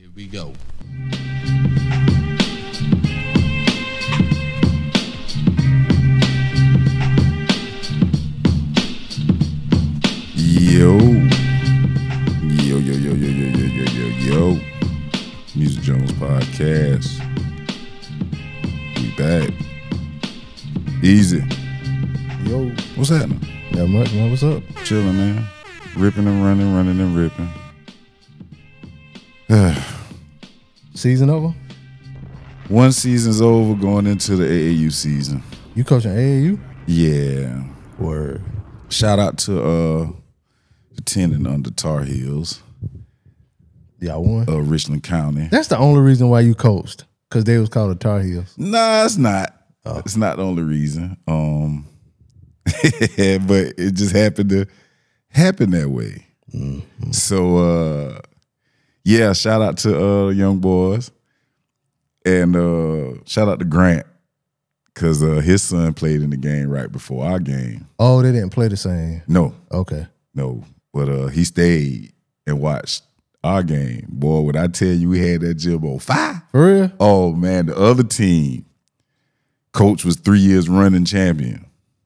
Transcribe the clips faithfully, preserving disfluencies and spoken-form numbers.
Here we go. Yo. Yo, yo, yo, yo, yo, yo, yo, yo, yo. Music Jones Podcast. We back. Easy. Yo. What's happening? Not much, man. What's up? Chilling, man. Ripping and running, running and ripping. Season over? One season's over, going into the A A U season. You coaching A A U? Yeah. Word. Shout out to uh the tenant under Tar Heels, Y'all won? uh, Richland County. That's the only reason why you coached, because they was called the Tar Heels. Nah, it's not. Oh. It's not the only reason. Um, but it just happened to happen that way. Mm-hmm. So, uh, yeah, shout out to uh, Young Boys. And uh, shout out to Grant, because uh, his son played in the game right before our game. Oh, they didn't play the same. No, Okay. no. But uh, he stayed and watched our game. Boy, when I tell you we had that gym on fire. For real? Oh, man, the other team, coach was three years running champion.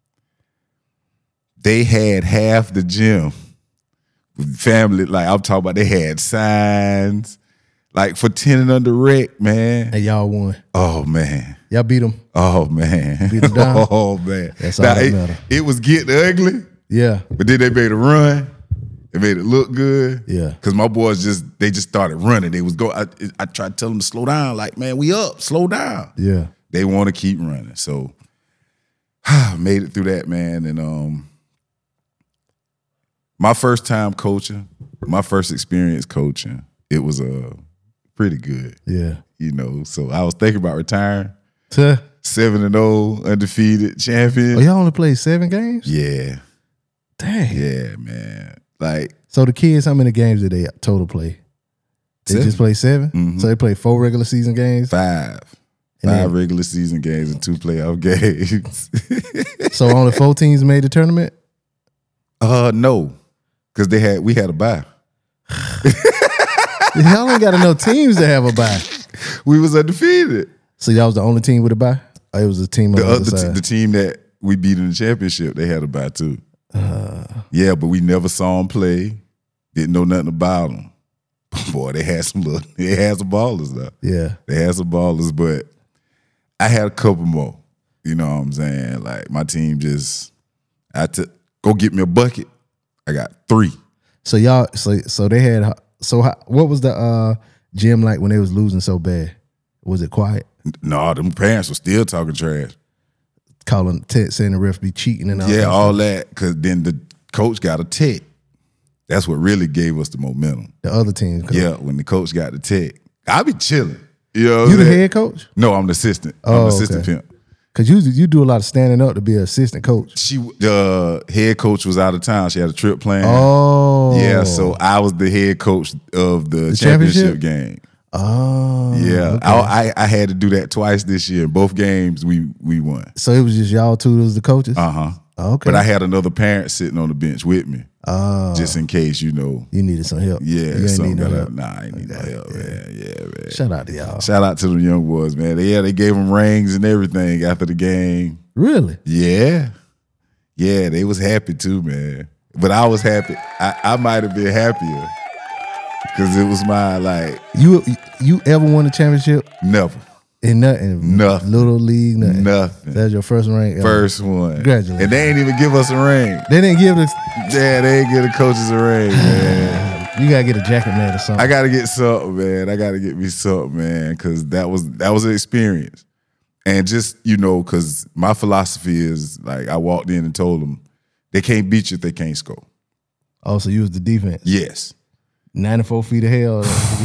They had half the gym. Family, like I'm talking about, they had signs. Like for ten and under rec, man. And y'all won. Oh, man. Y'all beat them. Oh, man. Beat them down? Oh, man. That's all now, that it, matter. it was getting ugly, Yeah. but then they made a run. They made it look good. Yeah. Because my boys just, they just started running. They was go. I, I tried to tell them to slow down. Like, man, we up. Slow down. Yeah. They want to keep running. So, made it through that, man. And um, my first time coaching, my first experience coaching, it was uh, pretty good. Yeah. You know, so I was thinking about retiring. Tuh. seven and oh, undefeated champion. Oh, y'all only played seven games? Yeah. Dang. Yeah, man. Like, So the kids, how many games did they total play? They Seven. just play seven? Mhm. So they played four regular season games? five. And Five then- regular season games and two playoff games. So only four teams made the tournament? uh, no. Because they had we had a bye. Y'all ain't got enough teams to have a bye. We was undefeated. So y'all was the only team with a bye? Or it was a team on The the, other other t- side? the team that we beat in the championship, they had a bye too. Uh, Yeah, but we never saw them play. Didn't know nothing about them. Boy, they had some little, they had some ballers though. yeah. They had some ballers, but I had a couple more. You know what I'm saying? Like my team just, I had to go get me a bucket. I got three. So y'all, so so they had. So how, what was the uh, gym like when they was losing so bad? Was it quiet? No, them parents were still talking trash. Calling, t- saying the ref be cheating and all Yeah, that all stuff? that, because then the coach got a tech. That's what really gave us the momentum. The other teams. Yeah, when the coach got the tech, I be chilling. You know what You I'm the saying? head coach? No, I'm the assistant. I'm Oh, the assistant okay. pimp. Because you you do a lot of standing up to be an assistant coach. She, the head coach was out of town. She had a trip planned. Oh. Yeah, so I was the head coach of the, The championship? championship? game. Oh. Yeah, okay. I, I I had to do that twice this year. Both games we we won. So it was just y'all two as the coaches? Uh huh. Okay. But I had another parent sitting on the bench with me, Oh. just in case, you know. You needed some help. Yeah, You ain't something need no gotta, help. nah, I ain't need Okay, no help, yeah. man. Yeah, man. Shout out to y'all. Shout out to the young boys, man. They, yeah, they gave them rings and everything after the game. Really? Yeah, yeah, they was happy too, man. But I was happy. I, I might have been happier because it was my like You you ever won a championship never, in nothing? Nothing. Little league, nothing. nothing. That's your first ring ever. First one. Congratulations. And they ain't even give us a ring. They didn't give the. Yeah, they ain't give the coaches a ring, man. You gotta get a jacket made or something. I gotta get something, man. I gotta get me something, man, because that was that was an experience. And just, you know, because my philosophy is like I walked in and told them they can't beat you if they can't score. Oh, so you was the defense. Yes. ninety-four feet of hell.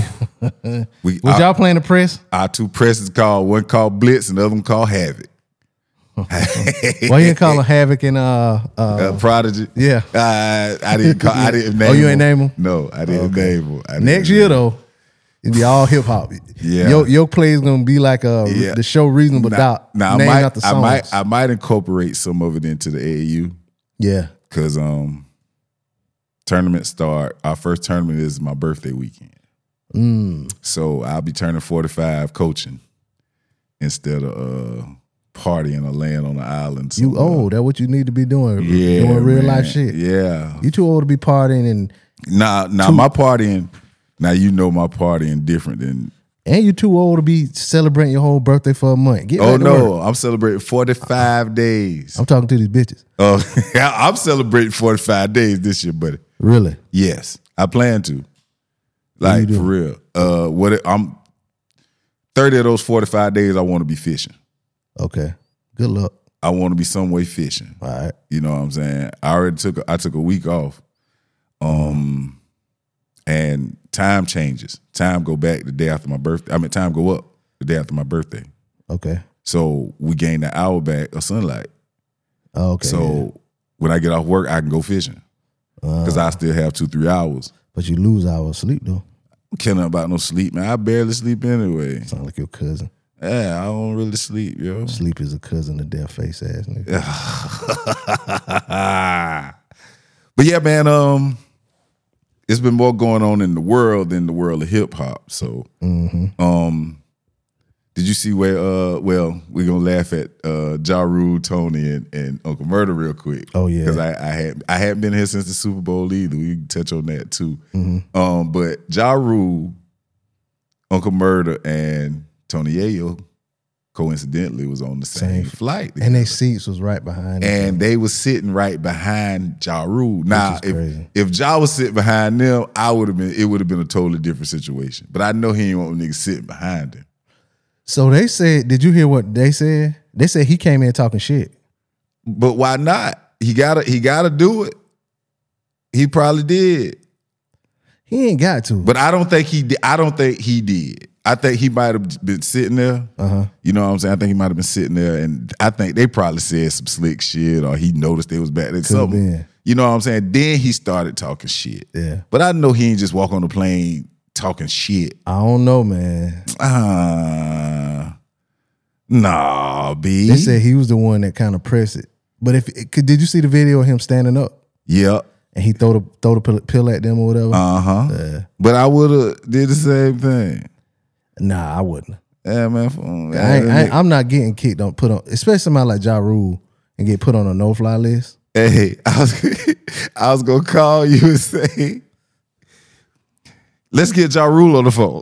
We Was our, y'all playing the press? our two presses called, one called Blitz and the other one called Havoc. Why you ain't calling Havoc and uh uh, Uh, Prodigy. yeah. Uh, I didn't call, I didn't name Oh, you ain't name 'em? No, I didn't Okay. name them. I didn't Next name year 'em. though, it'd be all hip hop. Yeah. Your your play is gonna be like uh Yeah. the show Reasonable Now, Doubt. now I named might, after I songs. might, I might incorporate some of it into the A A U yeah. because um, tournament start. Our first tournament is my birthday weekend. Mm. So I'll be turning forty-five coaching instead of uh, partying or laying on the island. You somewhere. old. That's what you need to be doing. Yeah, doing real man. life shit. Yeah. You too old to be partying and Nah, nah, too, my partying, now you know my partying different than. and you too old to be celebrating your whole birthday for a month. Get Oh, back to no, work. I'm celebrating forty-five days. I'm talking to these bitches. Oh, I'm celebrating forty-five days this year, buddy. Really? Yes, I plan to. you Like, doing? for real. Uh, what it, I'm thirty of those forty-five days, I want to be fishing. Okay. Good luck. I want to be some way fishing. All right. You know what I'm saying? I already took a, I took a week off. Um, and time changes. Time go back the day after my birthday. I mean, time go up the day after my birthday. Okay. So we gain an hour back of sunlight. Oh, okay. So yeah. when I get off work, I can go fishing because Uh, I still have two, three hours. but you lose hours of sleep though. I'm killing about no sleep, man. I barely sleep anyway. Sound like your cousin. Yeah, I don't really sleep, yo. Sleep is a cousin of death face ass nigga. But yeah, man, um, it's been more going on in the world than the world of hip hop. So, Mm-hmm. um, did you see where? Uh, well, we're gonna laugh at uh, Ja Rule, Tony, and, and Uncle Murder real quick. Oh, yeah. because I, I had I hadn't been here since the Super Bowl either. We can touch on that too. Mm-hmm. Um, but Ja Rule, Uncle Murder, and Tony Yayo coincidentally was on the same, Same. flight, And their seats was right behind them. and they was sitting right behind Ja Rule. Now, is if crazy. if Ja was sitting behind them, I would have been. It would have been a totally different situation. But I know he ain't want niggas sitting behind him. So they said, did you hear what they said? They said he came in talking shit. But why not? He gotta he gotta do it. He probably did. He ain't got to. But I don't think he did. I don't think he did. I think he might have been sitting there. Uh-huh. You know what I'm saying? I think he might have been sitting there, and I think they probably said some slick shit, or he noticed they was back there. Something. been. You know what I'm saying? Then he started talking shit. Yeah. But I know he ain't just walk on the plane talking shit. I don't know, man. Uh, nah, B. They said he was the one that kind of pressed it. But if could, did you see the video of him standing up Yep. and he throw the throw the pill, pill at them or whatever? Uh huh. Yeah. But I would have did the same thing. Nah, I wouldn't. Yeah, man. I ain't, I ain't, I'm not getting kicked on put on, especially somebody like Ja Rule and get put on a no fly list. Hey, I was I was gonna call you and say, let's get Ja Rule on the phone.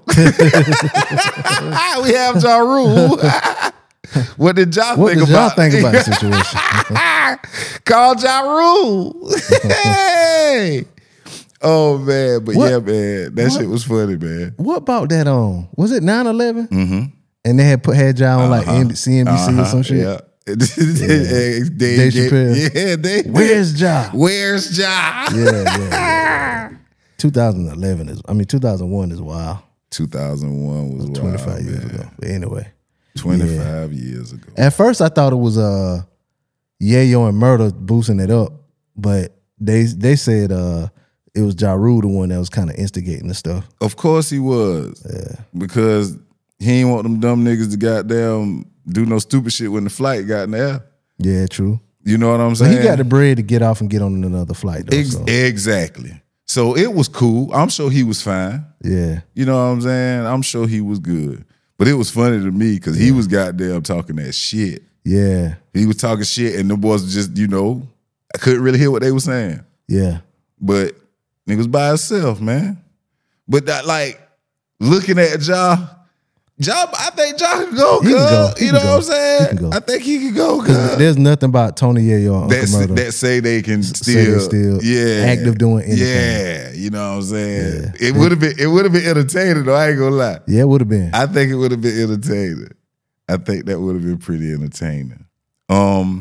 We have Ja Rule. What did Ja What think did y'all about? think about the situation? Call Ja Rule. Hey. Oh man, but What? yeah, man, that What? shit was funny, man. What about that on? Was it nine eleven? Mm-hmm. And they had put had Ja on like Uh-huh. C N B C or some shit. Yeah. Dave, Dave Chappelle. Yeah, Dave. Where's Ja? Where's Ja? Yeah, yeah, yeah. twenty eleven is, I mean, two thousand one is wild. two thousand one was wild, twenty-five years man. ago. But anyway. twenty-five years ago. At first, I thought it was uh, Yayo and Murder boosting it up, but they they said uh, it was Ja Rule the one that was kind of instigating the stuff. Of course he was. Yeah. Because he ain't want them dumb niggas to goddamn do no stupid shit when the flight got in the air. Yeah, true. You know what I'm But saying? he got the bread to get off and get on another flight, though. Ex- so, Exactly. So it was cool. I'm sure he was fine. yeah. You know what I'm saying? I'm sure he was good. But it was funny to me because he was goddamn talking that shit. Yeah. He was talking shit and the boys just, you know, I couldn't really hear what they were saying. Yeah. But nigga was by himself, man. But that, like, looking at Ja, Ja, I think Ja can go, He can cuz. go. He You can know go. what I'm saying? He can go. I think he can go, Because cuz. there's nothing about Tony Yayo or Uncle That, Murder. that say they can say still, they still yeah, active doing anything. Yeah, you know what I'm saying? Yeah. It would have been, it would have been entertaining though, I ain't gonna lie. Yeah, it would have been. I think it would have been entertaining. I think that would have been pretty entertaining. Um,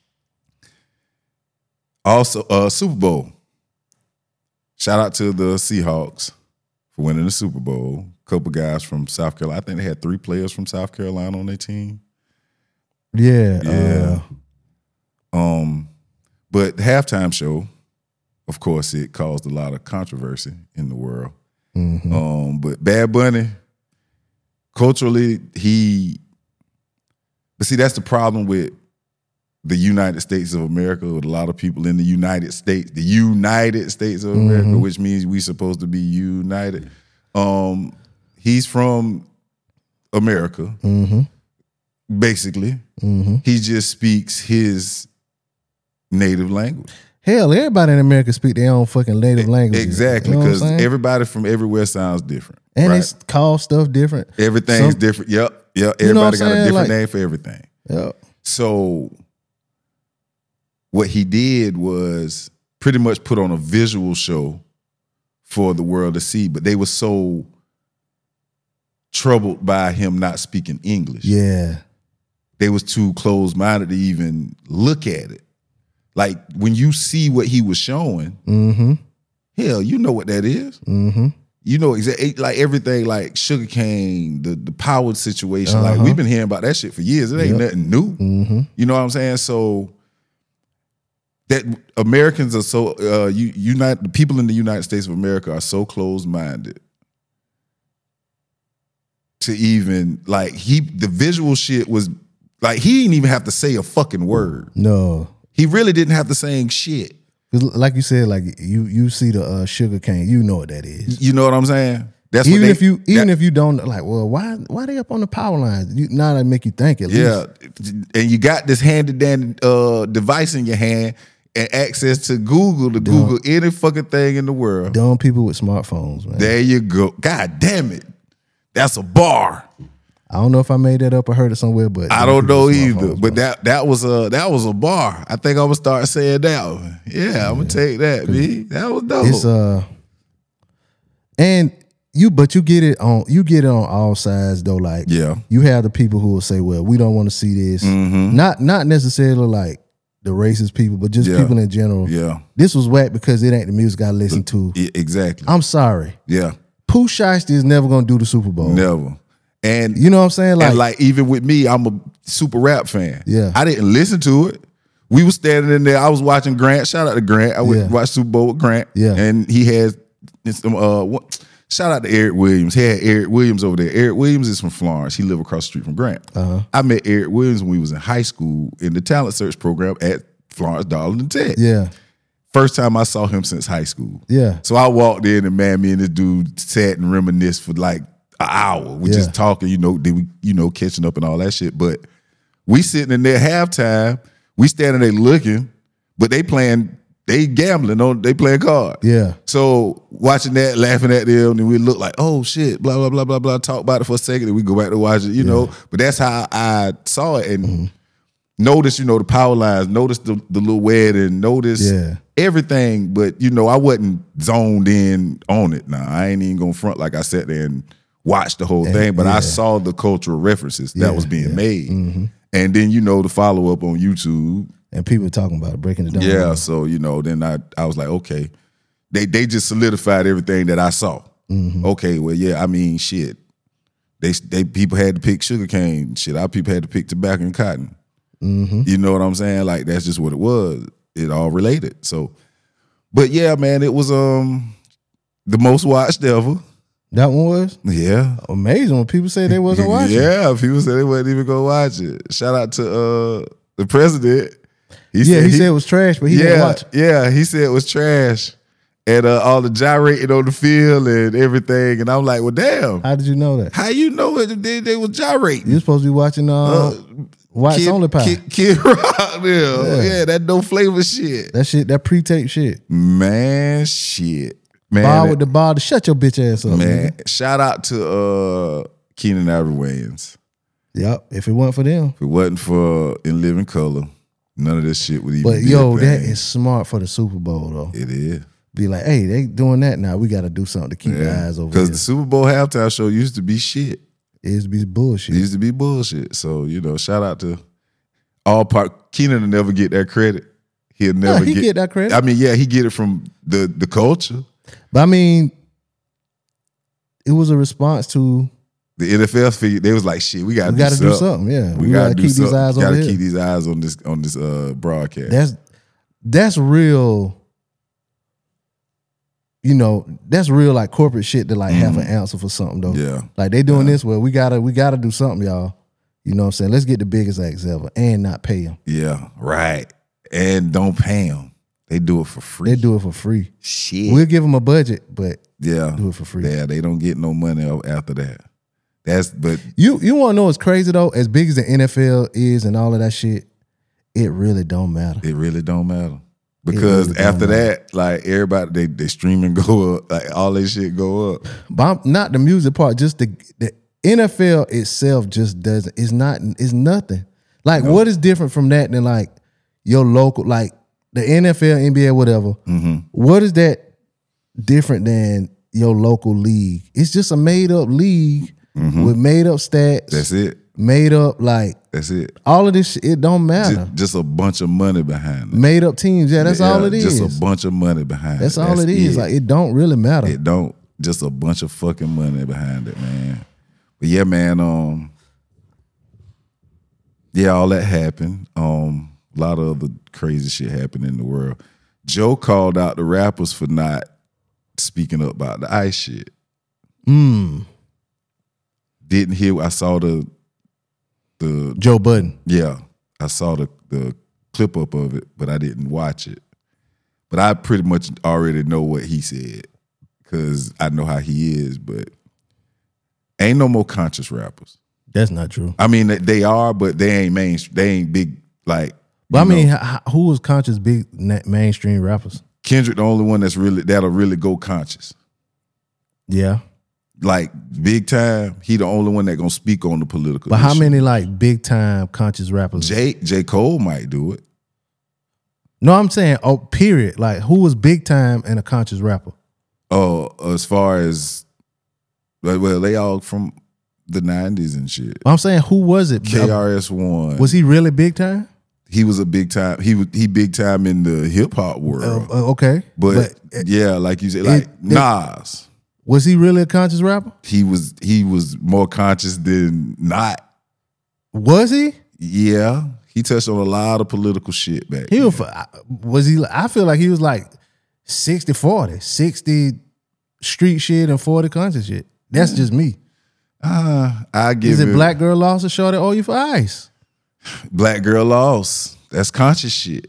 also, uh, Super Bowl. Shout out to the Seahawks for winning the Super Bowl. Couple guys from South Carolina. I think they had three players from South Carolina on their team. Yeah. Yeah. Uh, Um, but the halftime show, of course, it caused a lot of controversy in the world. mhm. Um, but Bad Bunny, culturally, he. But see, that's the problem with the United States of America, with a lot of people in the United States, the United States of America, Mhm. which means we supposed to be united. Um, he's from America, Mm-hmm. basically. Mm-hmm. He just speaks his native language. Hell, everybody in America speak their own fucking native language. Exactly, You know what I'm because saying? everybody from everywhere sounds different. And right? they call stuff different. Everything's Some- different. Yep, yep. You know what Everybody I'm got a saying? different Like- name for everything. Yeah. So what he did was pretty much put on a visual show for the world to see, but they were so troubled by him not speaking English. Yeah. They was too closed-minded to even look at it. Like when you see what he was showing, Mm-hmm. hell, you know what that is. Mm-hmm. You know exactly, like everything, like sugarcane, the the power situation. Uh-huh. Like we've been hearing about that shit for years. It ain't Yep. nothing new. Mm-hmm. You know what I'm saying? So that Americans are so uh, you United the people in the United States of America are so closed-minded to even like he the visual shit was like he didn't even have to say a fucking word. No. He really didn't have to say shit. 'Cause like you said, like you you see the uh, sugar cane, you know what that is. You know what I'm saying? That's Even what they, if you even that, if you don't like, well, why why they up on the power lines? You now that make you think at yeah, least. and you got this handy dandy uh, device in your hand and access to Google to Google any fucking thing in the world. Dumb people with smartphones, man. There you go. God damn it, that's a bar. I don't know if I made that up or heard it somewhere, but I dumb don't people know with either. smartphones, But bro. that that was a that was a bar. I think I'm gonna start saying that one. Yeah, I'm gonna take that, B. That was dope. It's uh, and you, but you get it on you get it on all sides though. Like, Yeah. you have the people who will say, "Well, we don't want to see this." Mhm. Not not necessarily like the racist people, but just Yeah. people in general. Yeah. This was whack because it ain't the music I listen to. Yeah, exactly. I'm sorry, Yeah, Pooh Shiesty is never gonna do the Super Bowl. never. And You know what I'm saying? Like, and like even with me, I'm a super rap fan. Yeah. I didn't listen to it. We was standing in there. I was watching Grant. Shout out to Grant. I went Yeah. to watch Super Bowl with Grant. Yeah. And he has some uh what, shout out to Eric Williams. He had Eric Williams over there. Eric Williams is from Florence. He lived across the street from Grant. Uh-huh. I met Eric Williams when we was in high school in the talent search program at Florence Darlington Tech. yeah, First time I saw him since high school. yeah, So I walked in and man, me and this dude sat and reminisced for like an hour. We Yeah. just talking, you know, then we, you know, catching up and all that shit. But we sitting in there halftime, we standing there looking, but they playing, they gambling on, they playing cards. yeah, So watching that, laughing at them, and we look like, oh shit, blah, blah, blah, blah, blah, talk about it for a second, and we go back to watch it, you know. But that's how I saw it. And Mm-hmm. notice, you know, the power lines, notice the, the little wedding, notice Yeah. everything. But, you know, I wasn't zoned in on it. Now, I ain't even gonna front like I sat there and watched the whole thing, but yeah. I saw the cultural references Yeah, that was being yeah. made. Mm-hmm. And then, you know, the follow up on YouTube. and people talking about it, breaking it down. Yeah, so you know, then I I was like, okay, they they just solidified everything that I saw. Mm-hmm. Okay, well, yeah, I mean, shit, they they people had to pick sugarcane, shit. Our people had to pick tobacco and cotton. Mm-hmm. You know what I'm saying? Like that's just what it was. It all related. So, but yeah, man, it was um the most watched ever. That one was Yeah. amazing when people say they wasn't watching. Yeah, people said they wasn't even gonna watch it. Shout out to uh the president. He Yeah, he, said it was trash, but he didn't yeah, watch it. yeah, he said it was trash. And uh, all the gyrating on the field and everything. And I'm like, well, damn. How did you know that? How you know it? They, they was gyrating. You're supposed to be watching uh, Uh, White's Kid, Only Pie. Kid, Kid Rock, yeah. Yeah. yeah, that no flavor shit. That shit, that pre-tape shit. Man, shit. Man, Bar that- with the bar to shut your bitch ass up. man. nigga. Shout out to uh, Keenan Ivory Wayans. Yep. If it wasn't for them. If it wasn't for In Living Color, none of this shit would even But be yo, a that thing. is smart for the Super Bowl though. It is. Be like, hey, they doing that now. We got to do something to keep the eyes over Because here. the Super Bowl halftime show used to be shit. It used to be bullshit. It used to be bullshit. So, you know, shout out to all part. Keenan will never get that credit. He'll never he get, get that credit. I mean, yeah, he get it from the the culture. But I mean, it was a response to The N F L figured they was like, shit, we gotta we do got to something. do something. Yeah, We, we, gotta, got to do keep something. these eyes on gotta here. keep these eyes on this on this uh broadcast. That's that's real. You know, that's real like corporate shit to like have an answer for something though. yeah. Like they doing this, well, we gotta we gotta do something, y'all. You know what I'm saying? Let's get the biggest acts ever and not pay them. Yeah. Right. And don't pay them. They do it for free. They do it for free. Shit. We'll give them a budget, but Yeah, do it for free. Yeah, they don't get no money after that. That's but you you want to know what's crazy though? As big as the N F L is and all of that shit, it really don't matter. It really don't matter because really after that, like everybody, they they streaming go up, like all that shit go up. But I'm, not the music part, just the the N F L itself just doesn't. It's not. It's nothing. Like no. What is different from that than like your local, like the N F L, N B A, whatever. Mm-hmm. What is that different than your local league? It's just a made up league. Mm-hmm. With made up stats. That's it. Made up like that's it. All of this shit, it don't matter. Just, just a bunch of money behind it. Made up teams, yeah, that's yeah, all it is. Just a bunch of money behind that's it. All that's all it is. It. Like it don't really matter. It don't. Just a bunch of fucking money behind it, man. But yeah, man, um yeah, all that happened. Um, a lot of other crazy shit happened in the world. Joe called out the rappers for not speaking up about the ICE shit. Mm. Didn't hear. I saw the the Joe Budden. Yeah, I saw the the clip up of it, but I didn't watch it. But I pretty much already know what he said because I know how he is. But ain't no more conscious rappers. That's not true. I mean, they are, but they ain't main. They ain't big like. But I mean, who was conscious big mainstream rappers? Kendrick, the only one that's really that'll really go conscious. Yeah. Like big time, he the only one that gonna speak on the political. But issue. how many like big time conscious rappers? J J Cole might do it. No, I'm saying oh, period. Like who was big time and a conscious rapper? Oh, as far as well, they all from the nineties and shit. I'm saying who was it? K R S One. Was he really big time? He was a big time. He was he big time in the hip hop world. Uh, okay, but, but yeah, like you said, like it, Nas. It, Was he really a conscious rapper? He was he was more conscious than not. Was he? Yeah. He touched on a lot of political shit back he then. Was, was he I feel like he was like sixty forty. sixty street shit and forty conscious shit. That's just me. Uh, I give Is it him, Black Girl Lost or Shorty Owe You for Ice? Black Girl Lost. That's conscious shit.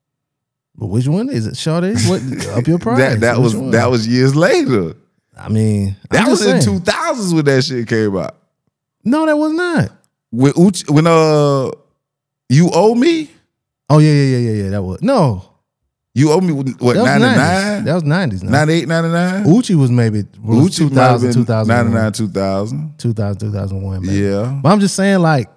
But which one is it? Shorty? What up your price? that that was one? That was years later. I mean, that was in saying. two thousands when that shit came out. No, that was not. When Uchi, when uh, You Owe Me? Oh yeah, yeah, yeah, yeah, yeah. That was no. You Owe Me what? ninety-nine? That was nineties. ninety-eight, ninety-nine? Uchi was maybe was Uchi two thousand, two thousand one. ninety-nine, two thousand. two thousand, two thousand one. Maybe. Yeah. But I'm just saying, like,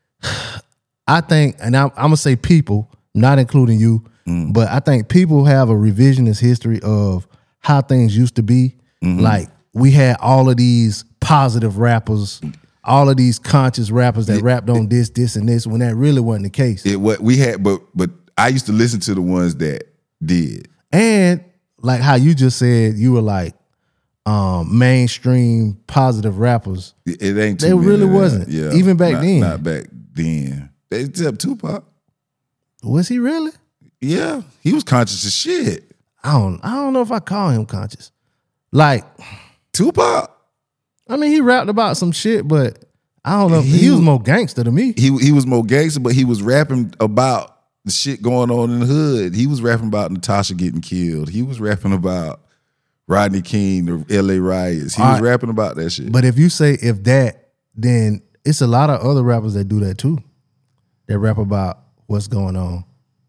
I think, and I'm, I'm gonna say people, not including you, mm. but I think people have a revisionist history of how things used to be. Mm-hmm. Like we had all of these positive rappers, all of these conscious rappers that it, rapped on it, this, this, and this, when that really wasn't the case. It what we had, but but I used to listen to the ones that did. And like how you just said, you were like um, mainstream positive rappers. It, it ain't. Too they really wasn't. Yeah, even back not, then. Not back then. They except Tupac. Was he really? Yeah, he was conscious as shit. I don't. I don't know if I call him conscious. Like Tupac. I mean, he rapped about some shit, but I don't know. He, he was more gangster to me. He he was more gangster, but he was rapping about the shit going on in the hood. He was rapping about Natasha getting killed. He was rapping about Rodney King, the L A riots. He All was right. rapping about that shit. But if you say if that, then it's a lot of other rappers that do that too. That rap about what's going on.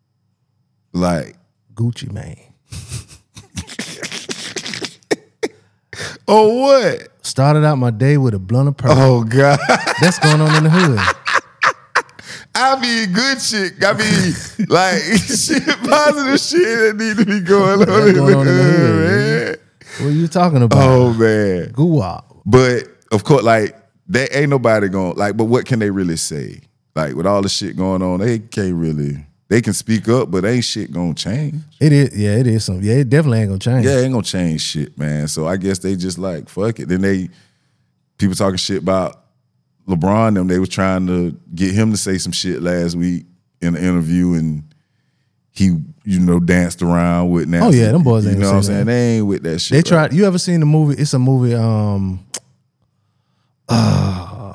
Like Gucci Mane. Oh, what? Started out my day with a blunt of purple. Oh, God. That's going on in the hood. I mean, good shit. I mean, like, shit, positive shit that need to be going on, in, going the on in the hood, man. What are you talking about? Oh, man. Goo-wop. But, of course, like, there ain't nobody going, like, but what can they really say? Like, with all the shit going on, they can't really... They can speak up, but ain't shit gonna change. It is, yeah, it is something. Yeah, it definitely ain't gonna change. Yeah, it ain't gonna change shit, man. So I guess they just like, fuck it. Then they, people talking shit about LeBron, them, they was trying to get him to say some shit last week in an interview, and he, you know, danced around with Nancy. Oh yeah, them boys ain't You know what I'm saying? That. They ain't with that shit. They right? tried, you ever seen the movie, it's a movie, um, uh,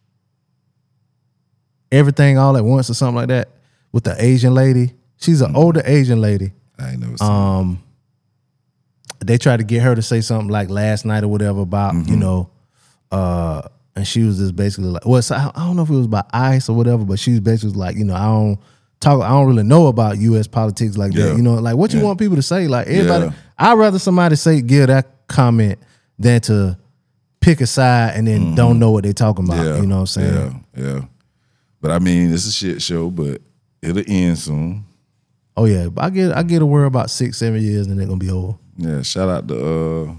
Everything All at Once or something like that. With the Asian lady. She's an mm-hmm. older Asian lady. I ain't never seen um, they tried to get her to say something like last night or whatever about, mm-hmm. you know, uh, and she was just basically like, well, so I don't know if it was about ICE or whatever, but she was basically like, you know, I don't talk, I don't really know about U S politics like yeah. that. You know, like what you yeah. want people to say? Like everybody, yeah. I'd rather somebody say, give that comment than to pick a side and then mm-hmm. don't know what they're talking about. Yeah. You know what I'm saying? Yeah, yeah. But I mean, it's a shit show, but it'll end soon. Oh yeah, but I get I get a word about six, seven years and they're gonna be over. Yeah, shout out to uh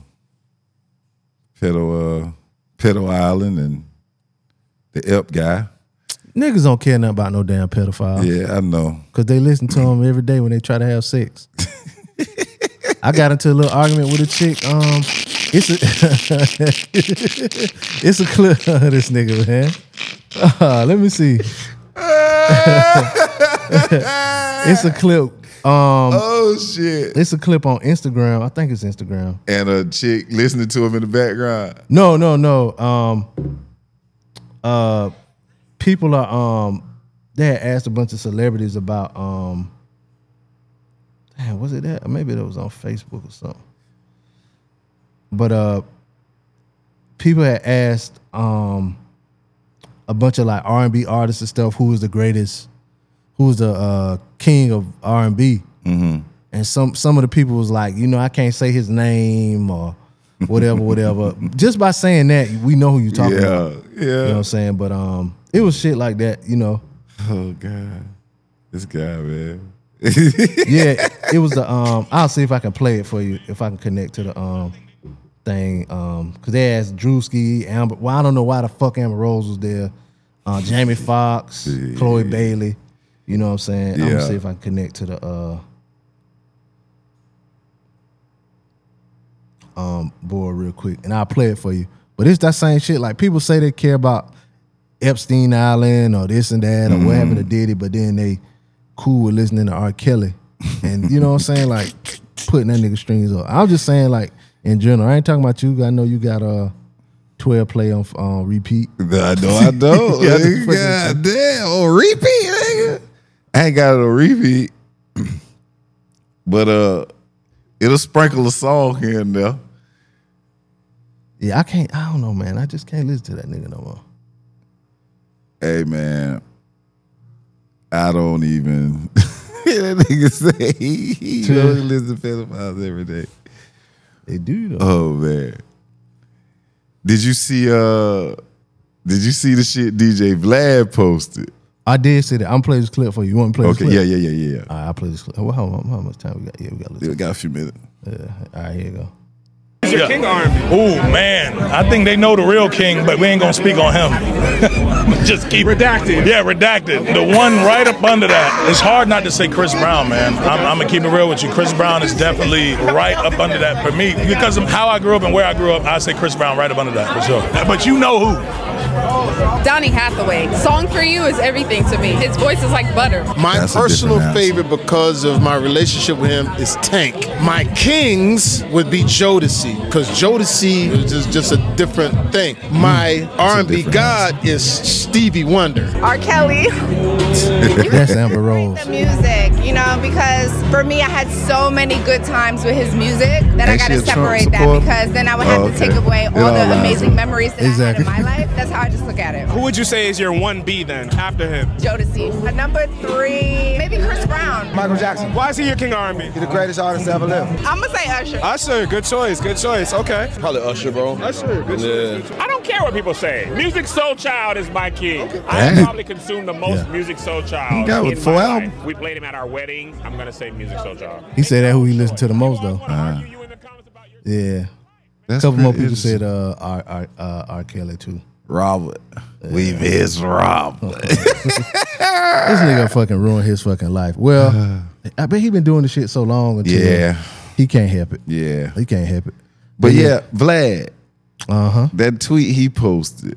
Pedo uh Pedo Island and the E P guy. Niggas don't care nothing about no damn pedophile. Yeah, I know. Cause they listen to them every day when they try to have sex. I got into a little argument with a chick. Um, it's a it's a clip of this nigga, man. Uh, let me see. It's a clip. Um, oh shit! It's a clip on Instagram. I think it's Instagram. And a chick listening to him in the background. No, no, no. Um, uh, people are um, they had asked a bunch of celebrities about um. Damn, was it that? Or maybe it was on Facebook or something. But uh, people had asked um, a bunch of like R and B artists and stuff who was the greatest, who was the uh, king of R and B. Mm-hmm. And some some of the people was like, you know, I can't say his name or whatever, whatever. Just by saying that, we know who you're talking yeah, about. Yeah, you know what I'm saying? But um, it was shit like that, you know. Oh God, this guy, man. Yeah, it was the um. I'll see if I can play it for you if I can connect to the um thing um because they asked Drewski, Amber. Well, I don't know why the fuck Amber Rose was there. Uh, Jamie Foxx, yeah. Chloe Bailey. You know what I'm saying? Yeah. I'm gonna see if I can connect to the uh um board real quick, and I'll play it for you. But it's that same shit. Like people say they care about Epstein Island or this and that or mm-hmm. what happened to Diddy, but then they cool with listening to R. Kelly, and you know what I'm saying, like putting that nigga strings up. I'm just saying, like in general, I ain't talking about you. I know you got a uh, twelve play on uh, repeat. I know, I don't. God damn, on repeat, nigga. I ain't got it on repeat, but uh, it'll sprinkle a song here and there. Yeah, I can't. I don't know, man. I just can't listen to that nigga no more. Hey, man. I don't even. That nigga say he, he only listens to pedophiles every day. They do though. Oh man, did you see? Uh, did you see the shit D J Vlad posted? I did see that. I'm playing this clip for you. You want me to play okay, this clip? Yeah, yeah, yeah, yeah. All right, I'll play this clip. Well, how, how much time we got? Yeah, we got. Yeah, we got a few minutes. Yeah. All right, here you go. He's your king R and B. Ooh, man. I think they know the real king, but we ain't gonna speak on him. Just keep redacted. Yeah, redacted. The one right up under that. It's hard not to say Chris Brown, man. I'm, I'm gonna keep it real with you. Chris Brown is definitely right up under that for me. Because of how I grew up and where I grew up, I say Chris Brown right up under that for sure. But you know who? Donny Hathaway. Song for You is everything to me. His voice is like butter. My That's personal favorite because of my relationship with him is Tank. My kings would be Jodeci because Jodeci is just, just a different thing. My mm, R and B god answer. is Stevie Wonder. R. Kelly. That's Amber Rose. The music, you know, because for me, I had so many good times with his music that I got to separate that because then I would have oh, okay. to take away all it the all amazing memories that exactly. I had in my life. That's how I just look at it. Who would you say is your one B then after him? Jodeci. At number three, maybe Chris Brown. Michael Jackson. Why is he your king R and B? He's the greatest artist to ever live. I'm gonna say Usher. Usher, good choice, good choice. Okay. Probably Usher, bro. Usher, good yeah. choice. I don't care what people say. Music Soul Child is my king. Okay. I probably consumed the most yeah. Music Soul Child got in with my life. We played him at our wedding. I'm gonna say Music Soul Child. He said that who he listened to the most though. Uh, yeah. That's a couple more people said uh, R, R, uh, R. Kelly too. Robert. Yeah. We miss Robert. This nigga fucking ruined his fucking life. Well, I bet he been doing this shit so long until yeah. he can't help it. Yeah. He can't help it. But, but yeah, yeah, Vlad. Uh-huh. That tweet he posted.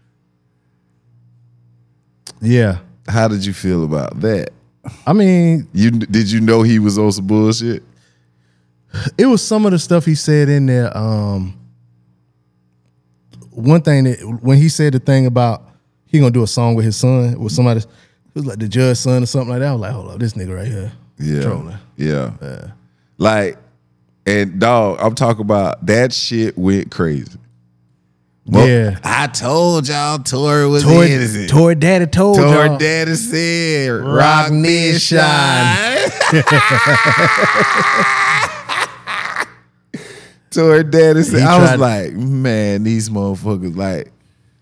Yeah. How did you feel about that? I mean, you did you know he was on some bullshit? It was some of the stuff he said in there. Um, one thing that when he said the thing about he gonna do a song with his son with somebody, it was like the Judge's son or something like that. I was like, hold up, this nigga right here, yeah, trolling. Yeah, yeah. Like And dog, I'm talking about that shit went crazy. Well, yeah. I told y'all Tory was Tory, innocent. Tory Daddy told Tory y'all. Daddy said, Rock rock me me and shine. Tory Daddy said, He I was tried- like, man, these motherfuckers, like,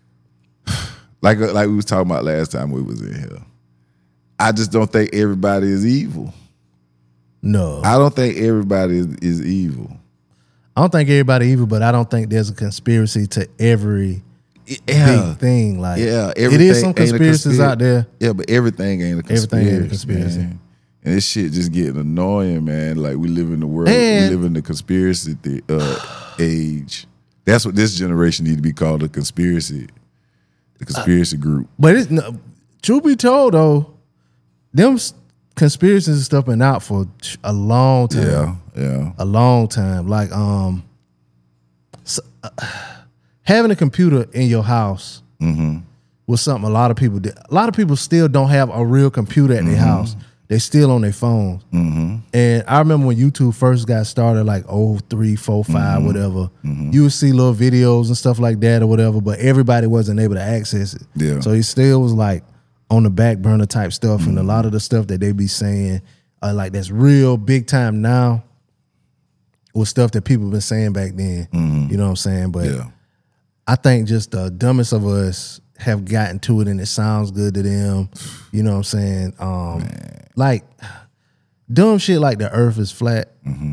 like, like we was talking about last time we was in here. I just don't think everybody is evil. No. I don't think everybody is, is evil. I don't think everybody evil, but I don't think there's a conspiracy to every Yeah. big thing. Like, Yeah, it everything is some ain't a conspiracies conspira- out there. Yeah, but everything ain't a conspiracy. Everything ain't a conspiracy. Man. And this shit just getting annoying, man. Like we live in the world, And- we live in the conspiracy th- uh, age. That's what this generation need to be called, a conspiracy, the conspiracy group. But it's no, truth be told though, them s- conspiracies and stuff been out for a long time. Yeah, yeah. A long time. Like um, so, uh, having a computer in your house Mm-hmm. was something a lot of people did. A lot of people still don't have a real computer at their Mm-hmm. house. They still on their phones. Mm-hmm. And I remember when YouTube first got started, like oh three, four, five, Mm-hmm. whatever. You would see little videos and stuff like that or whatever, but everybody wasn't able to access it. Yeah. So it still was like on the back burner type stuff, and a Mm-hmm. lot of the stuff that they be saying, uh, like that's real big time now, was stuff that people been saying back then. You know what I'm saying? But Yeah. I think just the dumbest of us have gotten to it, and it sounds good to them. You know what I'm saying? Um, like dumb shit like the earth is flat. Mm-hmm.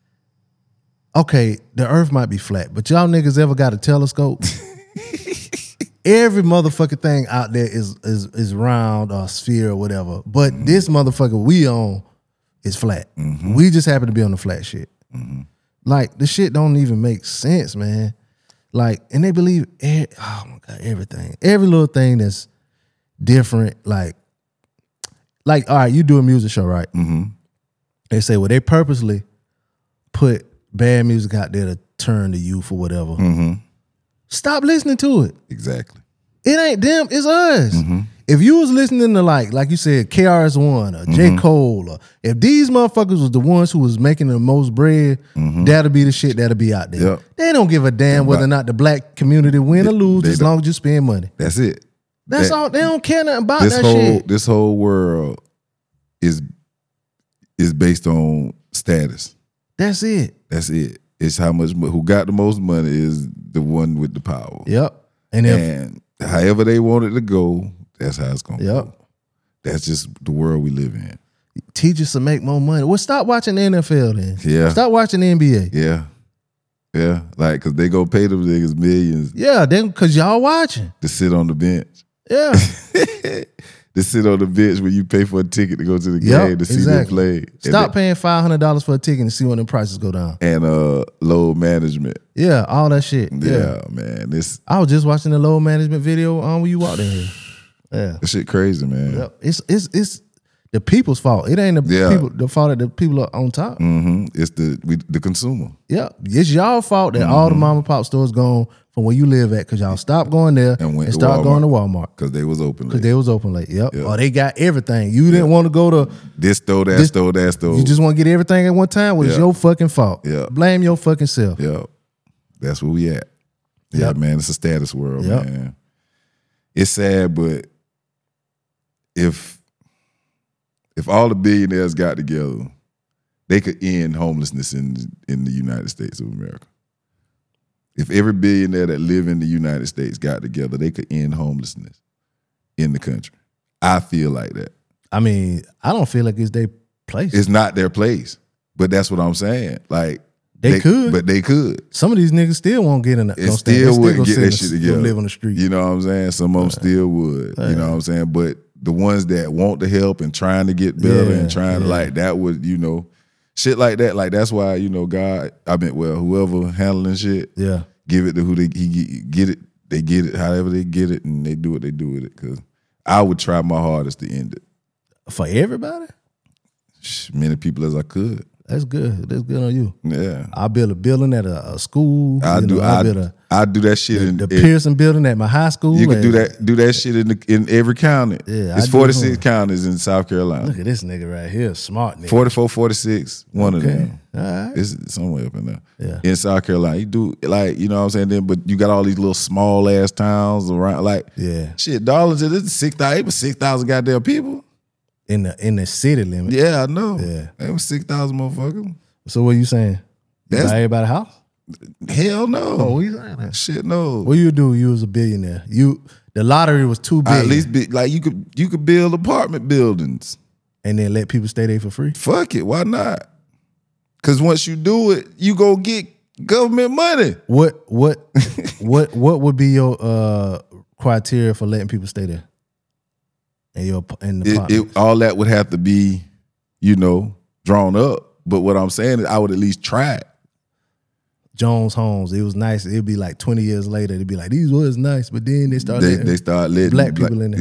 Okay, the earth might be flat, but y'all niggas ever got a telescope? Every motherfucking thing out there is is is round or sphere or whatever. But Mm-hmm. this motherfucker we on is flat. We just happen to be on the flat shit. Mm-hmm. Like the shit don't even make sense, man. Like, and they believe, e- oh my God, everything. Every little thing that's different. Like, like, all right, you do a music show, right? Mm-hmm. They say, well, they purposely put bad music out there to turn the youth or whatever. Mm-hmm. Stop listening to it. Exactly. It ain't them, it's us. Mm-hmm. If you was listening to like, like you said, K R S One or J. Cole, or if these motherfuckers was the ones who was making the most bread, that'll be the shit that'll be out there. Yep. They don't give a damn whether or not the black community win or lose, they as don't. long as you spend money. That's it. That's That- all. They don't care nothing about This that whole shit. this whole world is is based on status. That's it. That's it. It's how much mo- who got the most money is the one with the power. Yep. And if And however they want it to go, that's how it's gonna Yep. go. That's just the world we live in. teachers to make more money, well, stop watching the N F L then. Yeah. Stop watching the N B A. Yeah. Yeah. Like, cause they go pay them niggas millions Yeah, then because y'all watching. to sit on the bench. Yeah. To sit on the bench when you pay for a ticket to go to the Yep, game to see exactly. them play. Stop and, paying five hundred dollars for a ticket and see when the prices go down. and uh load management. Yeah, all that shit. Yeah. Yeah, man. This I was just watching the load management video on when you walked in here. Yeah. this shit crazy, man. Yep. It's it's it's the people's fault. It ain't the Yeah. people the fault that the people are on top. hmm It's the we, the consumer. Yeah. It's y'all fault that all the mom and pop stores gone from where you live at because y'all stopped going there And and, went to start Walmart. going to Walmart. Cause they was open. Because Late. they was open late. Yep. Yep. Or they got everything. You didn't want to go to This store, that This- store, that store. you just want to get everything at one time. Well, it's Yeah. your fucking fault. Yeah. Blame your fucking self. Yep. That's where we at. Yeah, Yep. man. It's a status world, Yep. man. It's sad, but if if all the billionaires got together, they could end homelessness in in the United States of America. If every billionaire that live in the United States got together, they could end homelessness in the country. I feel like that. I mean, I don't feel like it's their place. It's not their place, but that's what I'm saying. Like They could. but they could. Some of these niggas still won't get in the It don't stand- they still wouldn't gonna get sit in that the- shit go together. live on the street. You know what I'm saying? Some of them still would. You know what I'm saying? But the ones that want the help and trying to get better Yeah, and trying to yeah. like that would, you know, shit like that. Like that's why, you know, God, I mean, well, whoever handling shit, Yeah. give it to who they he get- get it. They get it however they get it and they do what they do with it. Cause I would try my hardest to end it. For everybody? As many people as I could. That's good. That's good on you. Yeah. I build a building at a, a school. I you do. know, I, I build a, I do that shit the, in the in, Pearson building at my high school. You can and, do that. Do that shit in the, in every county. Yeah, it's I do forty-six too. counties in South Carolina. Look at this nigga right here, smart nigga. forty-four, forty-six, one Okay. of them. All right. It's somewhere up in there. Yeah. In South Carolina. You do like, you know what I'm saying? Then but you got all these little small ass towns around like Yeah. shit, Darlington, this is six thousand six thousand goddamn people. In the in the city limit. Yeah, I know. Yeah. It was six thousand motherfuckers. So what you saying? You That's- buy everybody a house? Hell no. Oh, what you saying? Man? Shit no. What you do? You was a billionaire. You the lottery was too big, At least be, like you could you could build apartment buildings. and then let people stay there for free. Fuck it, why not? Cause once you do it, you go get government money. What what what what would be your uh, criteria for letting people stay there? In your in the It, apartment? it, all that would have to be, you know, drawn up. But what I'm saying is I would at least try it. Jones Homes. It was nice. It'd be like twenty years later. It'd be like these was nice, but then they started They, letting they start letting black people in there.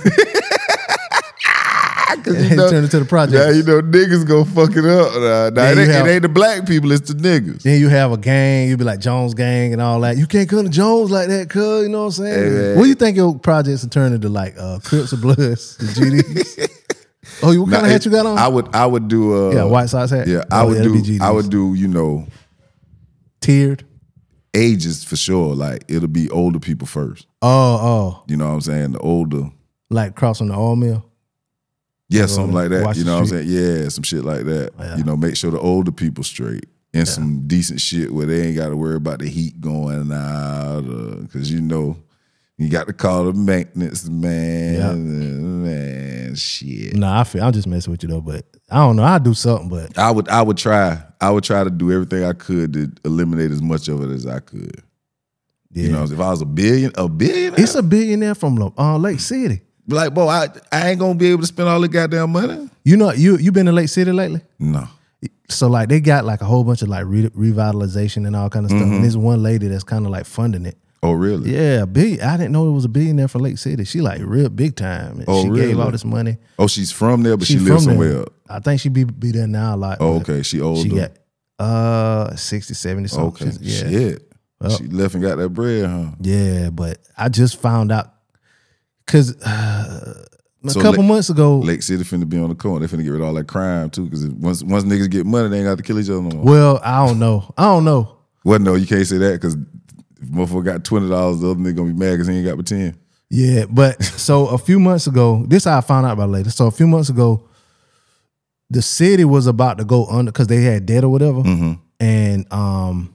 Cause And you know, turn it to the project. now you know niggas go fuck it up. Nah, nah, Then it, you ain't, have- it ain't the black people, it's the niggas. Then you have a gang. You'd be like Jones Gang and all that. You can't come to Jones like that, cuz. You know what I'm saying? Hey, man. What do you think your projects will turn into, like uh, Crips or Bloods, the G Ds? Oh, you what kind Nah, of hat it- you got on? I would I would do uh Yeah, White Sox hat? Yeah, I Oh, would yeah, that'd be do G Ds. I would do, you know, Tiered. ages for sure. Like it'll be older people first. Oh, oh, You know what I'm saying? The older. like crossing the oil mill. Yeah, Go something to like that. Washington You know what I'm Street. saying? Yeah, some shit like that. Yeah. You know, make sure the older people straight. And some decent shit where they ain't got to worry about the heat going out. Because, you know, you got to call the maintenance man. Yeah. Man, shit. Nah, I feel I'm just messing with you though, but I don't know. I'd do something, but I would I would try. I would try to do everything I could to eliminate as much of it as I could. yeah. You know, if I was a billion, a billion, It's a billionaire from uh, Lake City. like, boy, I, I ain't gonna be able to spend all the goddamn money. You know, you you been to Lake City lately? No. So like they got like a whole bunch of like re- revitalization and all kind of stuff. Mm-hmm. And there's one lady that's kind of like funding it. Oh, really? Yeah, big. I didn't know it was a billionaire from Lake City. She like real big time. And Oh, she really? gave all this money. Oh, she's from there, but she, She lives from somewhere there. else. I think she be be there now a lot. Oh, but okay. She older. She got uh sixty, seventy something. okay. Yeah. Shit. Well. She left and got that bread, huh? Yeah, but I just found out because uh, a So couple Lake- months ago. Lake City finna be on the corner. They finna get rid of all that crime too. Because once once niggas get money, they ain't got to kill each other no more. Well, I don't know. I don't know. Well, no, you can't say that because if motherfucker got twenty dollars, the other nigga gonna be mad because he ain't got but ten. Yeah, but so a few months ago, this how I found out about later. So a few months ago, the city was about to go under because they had debt or whatever, Mm-hmm. and um,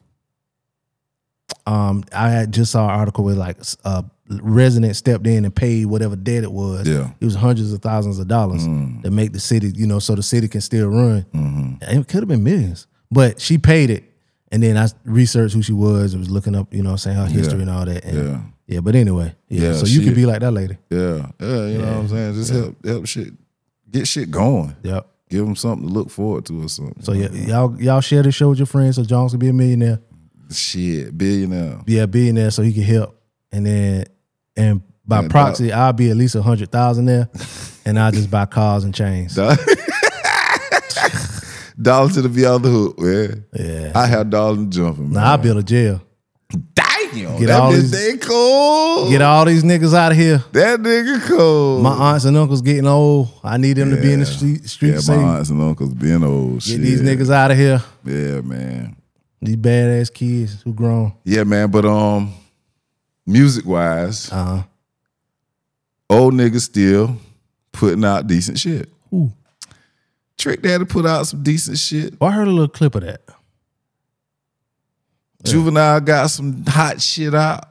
um, I had just saw an article where like a resident stepped in and paid whatever debt it was. Yeah. It was hundreds of thousands of dollars to make the city, you know, so the city can still run. Mm-hmm. It could have been millions, but she paid it. And then I researched who she was and was looking up, you know what I'm saying, her history Yeah. and all that. And Yeah. yeah, but anyway, yeah. Yeah, so you she- could be like that lady. Yeah, yeah, you know what I'm saying? Just help help shit, get shit going. Yep. Give them something to look forward to or something. So yeah, y'all y'all share this show with your friends so Jones can be a millionaire. Shit, billionaire. Be a billionaire so he can help. And then and by Yeah, proxy, I'll be at least a hundred thousand there, and I'll just buy cars and chains. Dollar to the beyond the hook, man. Yeah. I have dollar jumping, man. Now I'll build a jail. Damn, Get that all bitch these- they cool. Get all these niggas out of here. That nigga cool. My aunts and uncles getting old. I need them to be in the street yeah, street my safe. aunts and uncles being old. Get shit. these niggas out of here. Yeah, man. These badass kids who grown. Yeah, man. But um, music wise, Uh-huh. old niggas still putting out decent shit. Ooh. Trick Daddy put out some decent shit. Oh, I heard a little clip of that. Juvenile got some hot shit out.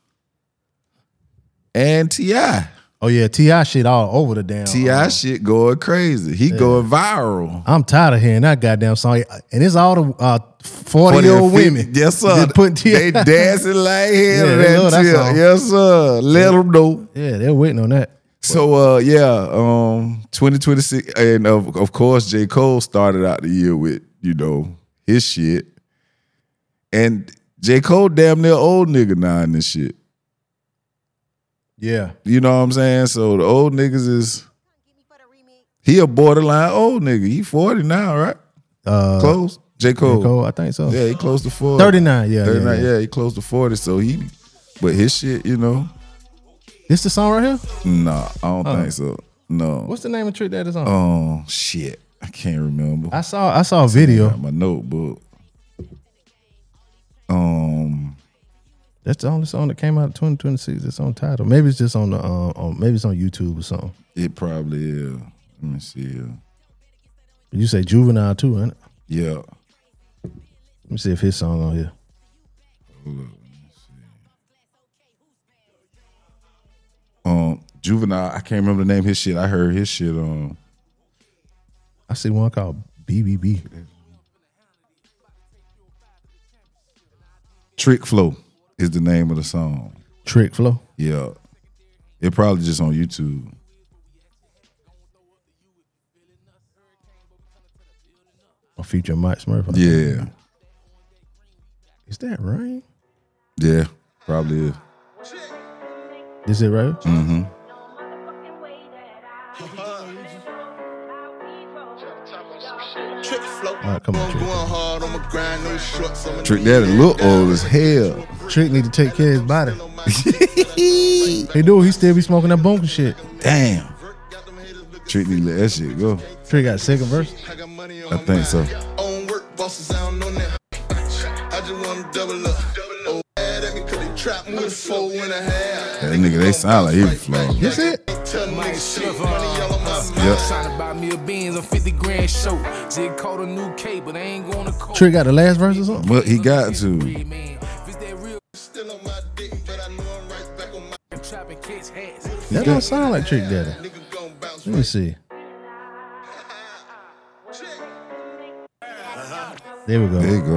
And T I Oh yeah, T I shit all over the damn. T I uh, shit going crazy. He going viral. I'm tired of hearing that goddamn song. And it's all the uh, forty year old forty and women. fifty Yes, sir. Just putting T I They dancing like hell Yeah, to they love that that tip. song. Yes, sir. Let them know. Yeah, they're waiting on that. So uh yeah, um twenty twenty-six and of of course J. Cole started out the year with, you know, his shit. And J. Cole damn near old nigga now in this shit. Yeah. You know what I'm saying? So the old niggas is he a borderline old nigga. He forty now, right? Uh, Close? J. Cole. J. Cole, I think so. Yeah, he close to forty. thirty-nine, yeah. thirty-nine, yeah, yeah. yeah, he close to forty. So he, but his shit, you know. This the song right here? Nah, I don't Oh. think so. No. What's the name of Trick Daddy song? Oh shit, I can't remember. I saw I saw a video. Got my notebook. Um, That's the only song that came out in twenty twenty-six. It's on Tidal. Maybe it's just on the uh, on maybe it's on YouTube or something. it probably is. Let me see. here. You say Juvenile too, ain't it? Yeah. Let me see if his song on here. Hold up. Let me see. Um, Juvenile. I can't remember the name of his shit. I heard his shit on. I see one called B B B. Trick Flow is the name of the song. Trick Flow. Yeah. It probably just on YouTube. Or feature Mike Smurf. I Yeah. think. Is that right? Yeah. Probably is. This it right? Mm-hmm. All right, come on, Trick. Trick Daddy look old as hell. Trick need to take care of his body. He do. He still be smoking that bunker shit. Damn. Trick need to let that shit go. Trick got second verse. I think so. That nigga, they sound like he was flowing. That's it. Yep. Trick got the last verse or something? But he got to. That don't sound like Trick Daddy. Let me see. There we go. There you go.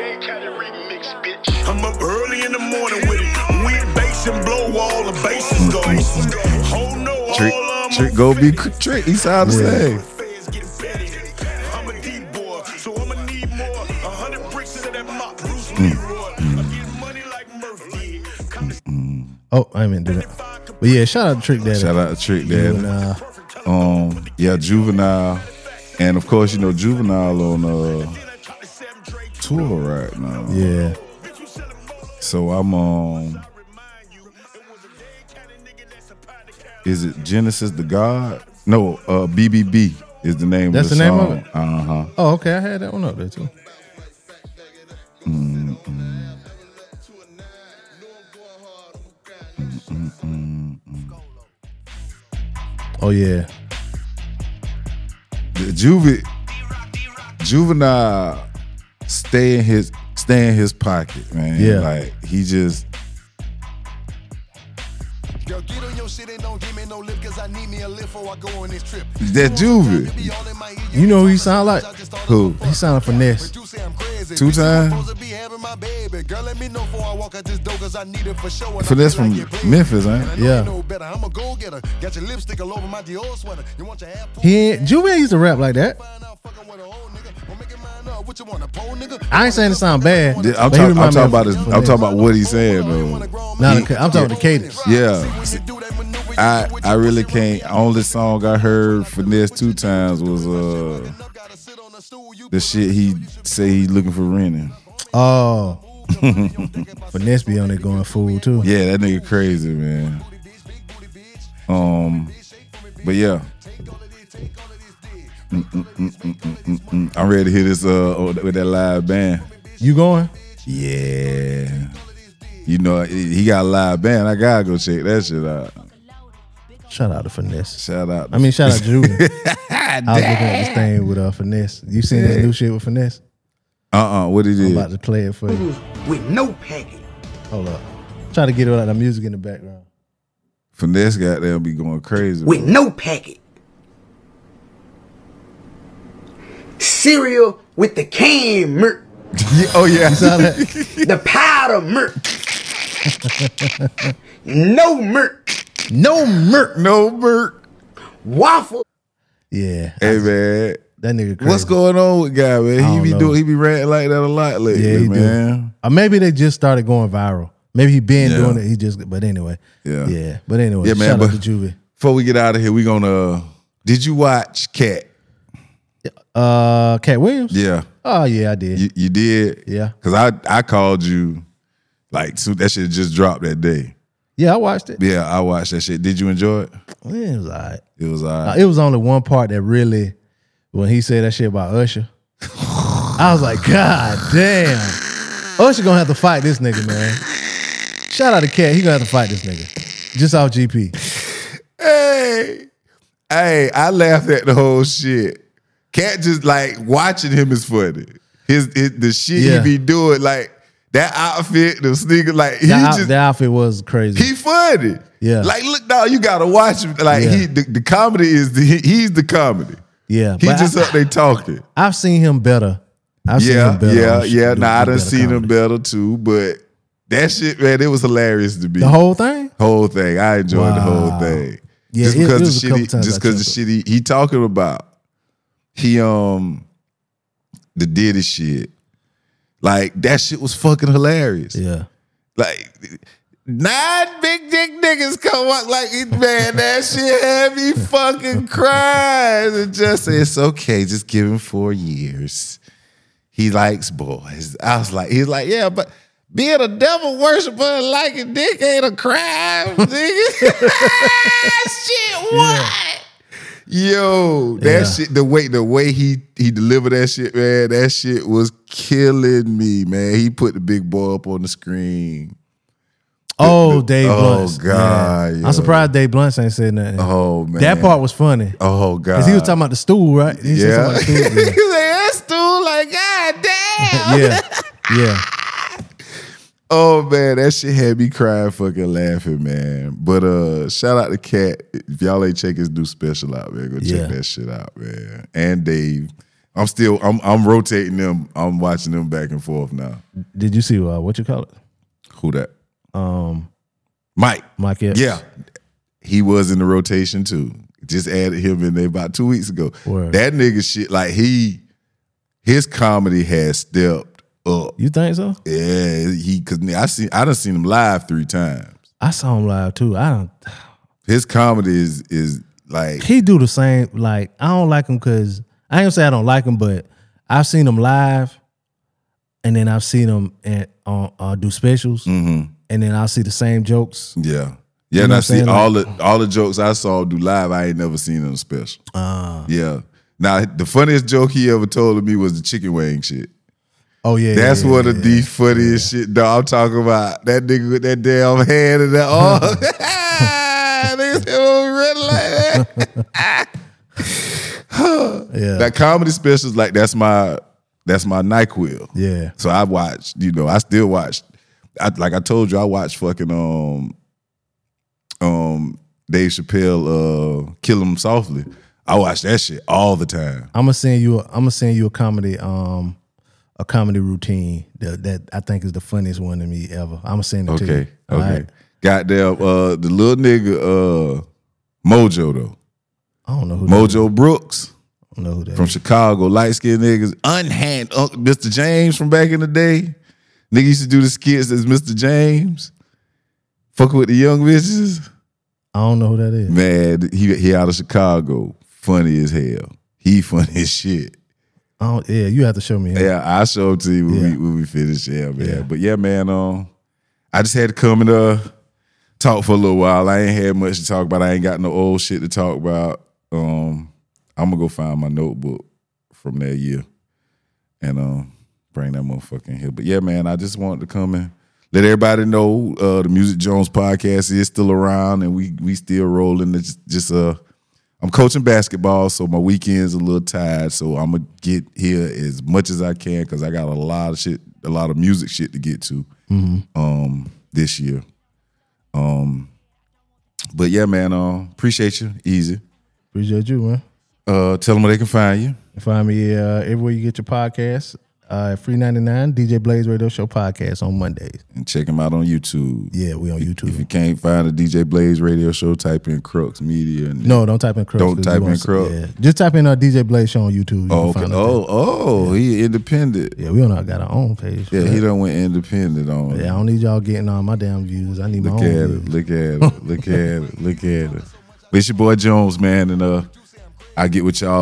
I'm up early in the morning with it. Weird bass and blow all the basses go. Oh no, Trick, all Trick go be Trick. He sound the Yeah. same. I'm a deep boy, so I'ma need more. A hundred bricks into that mop, Bruce Lee roar. I get money like Murphy. Oh, I meant to do that. But yeah, shout out to Trick Daddy. Shout out to Trick Daddy. Juvenile. Um, yeah, Juvenile, and of course you know Juvenile on uh tour right now. Yeah. So I'm um, is it Genesis the God? No, uh, B B B is the name That's of the, the name song. of it? Uh huh. Oh, okay. I had that one up there too. Mm-mm. Mm-mm. Oh yeah. The Juve, Juvenile, stay in his stay in his pocket, man. Yeah. Like he just. Girl, get on your shit and don't give me no lip, cause I need me a lift before I go on this trip. That Juve. You know who he sound like? Who? He sound Finesse. Two times. Finesse from Memphis, ain't it? Yeah. He ain't, Juve used to rap like that. I ain't saying it sound bad. Yeah, I'm, but he talk, I'm remind me talking of about his, I'm Finesse. talking about what he's saying though. Not He- the, I'm talking about the cadence. Yeah. I I really can't. Only song I heard Finesse two times was uh the shit he say he looking for renting. Oh. Finesse be on there going fool too. Yeah, that nigga crazy, man. Um, but yeah. Mm, mm, mm, mm, mm, mm, mm. I'm ready to hear this uh with that live band. You going? Yeah. You know, he got a live band. I gotta go check that shit out. Shout out to Finesse. Shout out. I mean, shout out to Juve. I was looking at this thing with uh, Finesse. You seen that new shit with Finesse? Uh-uh, what he I'm did? about to play it for you. With no package. Hold up. Try to get it out of the music in the background. Finesse got there be going crazy. With bro. no packet. Cereal with the can murk. Yeah, oh yeah. The powder murk. No murk. No murk. No murk. Waffle. Yeah. Hey man. That nigga crazy. What's going on with guy, man? I He don't be know. doing he be ranting like that a lot lately, Yeah, he man. do. Or maybe they just started going viral. Maybe he been Yeah. doing it. He just, but anyway. Yeah. Yeah. But anyway, Yeah, man, shout but out to Juvie. before we get out of here, we gonna did you watch Cat? Uh, Cat Williams. Yeah. Oh yeah, I did. You, you did. Yeah. Cause I I called you, like so that shit just dropped that day. Yeah, I watched it. Yeah, I watched that shit. Did you enjoy it? Yeah, it was alright. It was Uh, alright. it was only one part that really, when he said that shit about Usher, I was like, God damn, Usher gonna have to fight this nigga, man. Shout out to Cat, he gonna have to fight this nigga just off G P. Hey, hey, I laughed at the whole shit. Cat just like watching him is funny. His, his the shit Yeah. he be doing, like that outfit, the sneakers, like he That, out- just that outfit was crazy. he funny. Yeah. Like look, dog, you gotta watch him. Like Yeah. he, the, the comedy is the he, he's the comedy. yeah, He but just I, up there talking. I've seen him better. I've seen Yeah, him better. yeah, on the yeah. show, Nah, I do done better seen him comedy. better too, but that shit, man, it was hilarious to me. The whole thing. Whole thing. I enjoyed the whole Wow. thing. Yeah, just it- it because was a the couple shit, he, times just I because the chuckled. shit he, he talking about, he um, the Diddy shit, like that shit was fucking hilarious. Yeah, Like nine big dick niggas come up like man, that shit had me fucking crying. And just say it's okay, just give him four years. He likes boys. I was like, he's like, yeah, but being a devil worshiper and liking dick ain't a crime, nigga. Shit, what? Yo, that Yeah. shit, the way the way he he delivered that shit, man, that shit was killing me, man. He put the big boy up on the screen. Oh, the- Dave oh, Blunt. God, Man. yo. I'm surprised Dave Blunt ain't said nothing. Oh man, That part was funny. Oh God, Cause he was talking about the stool, right? He said yeah. something about the He stool, like, that stool, like God damn. yeah. yeah, yeah. Oh man, that shit had me crying, fucking laughing, man. But uh, shout out to Cat. If y'all ain't check his new special out, man, go Yeah. check that shit out, man. And Dave, I'm still, I'm, I'm rotating them. I'm watching them back and forth now. Did you see uh, what you call it? Who that? Um, Mike. Mike Epps. Yeah, he was in the rotation too. Just added him in there about two weeks ago. Word. That nigga shit, like he, his comedy has stepped up. You think so? Yeah, he cause I seen I done seen him live three times. I saw him live too. I don't. His comedy is is like He do the same. Like I don't like him because I ain't gonna say I don't like him, but I've seen him live, and then I've seen him at, uh, uh, do specials, mhm. and then I'll see the same jokes. yeah. Yeah, You know and what I I'm see saying? all the all the jokes I saw do live, I ain't never seen on special. Uh, Yeah. Now the funniest joke he ever told to me was the chicken wing shit. oh yeah, That's yeah, one yeah, of the funniest shit, dog. I'm talking about that nigga with that damn hand and that all. Niggas said, "Oh, we ready like that?" yeah, That comedy specials, like that's my that's my NyQuil. yeah. So I watched, you know, I still watched. I, like I told you, I watched fucking um um Dave Chappelle uh Kill 'Em Softly. I watch that shit all the time. I'm gonna send you. A, I'm gonna send you a comedy. Um, a comedy routine that, that I think is the funniest one to me ever. I'm gonna send it to you. Okay, All okay. right? Goddamn, uh, the little nigga, uh, Mojo though. I don't know who. That is. Mojo Brooks I don't know who that from is. Chicago, light skinned niggas. Unhand, Uncle Mister James from back in the day. Nigga used to do the skits as Mister James. Fucking with the young bitches. I don't know who that is. Man, he he out of Chicago. Funny as hell. He funny as shit. I don't, yeah, you have to show me. him. Yeah, I'll show it to you when, Yeah. we, when we finish. Yeah, man. Yeah. But yeah, man, um, I just had to come and uh, talk for a little while. I ain't had much to talk about. I ain't got no old shit to talk about. Um, I'm going to go find my notebook from that year and um, bring that motherfucker here. But yeah, man, I just wanted to come and let everybody know uh, the Music Jones podcast is still around and we we still rolling. It's just uh, I'm coaching basketball, so my weekend's a little tired. So I'm gonna get here as much as I can because I got a lot of shit, a lot of music shit to get to um, this year. Um, but yeah, man, uh, appreciate you. Easy. Appreciate you, man. Uh, tell them where they can find you. Find me uh, everywhere you get your podcasts. Uh, Free ninety-nine D J Blaze Radio Show podcast on Mondays. And check them out on YouTube. Yeah, we on YouTube. If you can't find the D J Blaze Radio Show, type in Crux Media. And No, don't type in Crux. Don't 'cause type you in won't see- Crux. Yeah. Just type in uh, D J Blaze Show on YouTube. You Oh, can okay. find us oh, there. oh, he independent. Yeah, we don't got our own page. Yeah, for he that. done went independent on. Yeah, I don't need y'all getting all my damn views. I need Look my at own it. views. Look at it. Look at it. Look at it. But it's your boy Jones, man, and uh, I get with y'all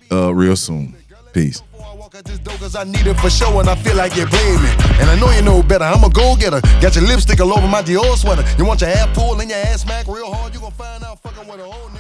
uh, real soon. Peace. Cause I need it for show and I feel like you playing me. And I know you know better. I'm a go-getter. Got your lipstick all over my Dior sweater. You want your hair pulled and your ass smack real hard, you gon' find out fucking with a whole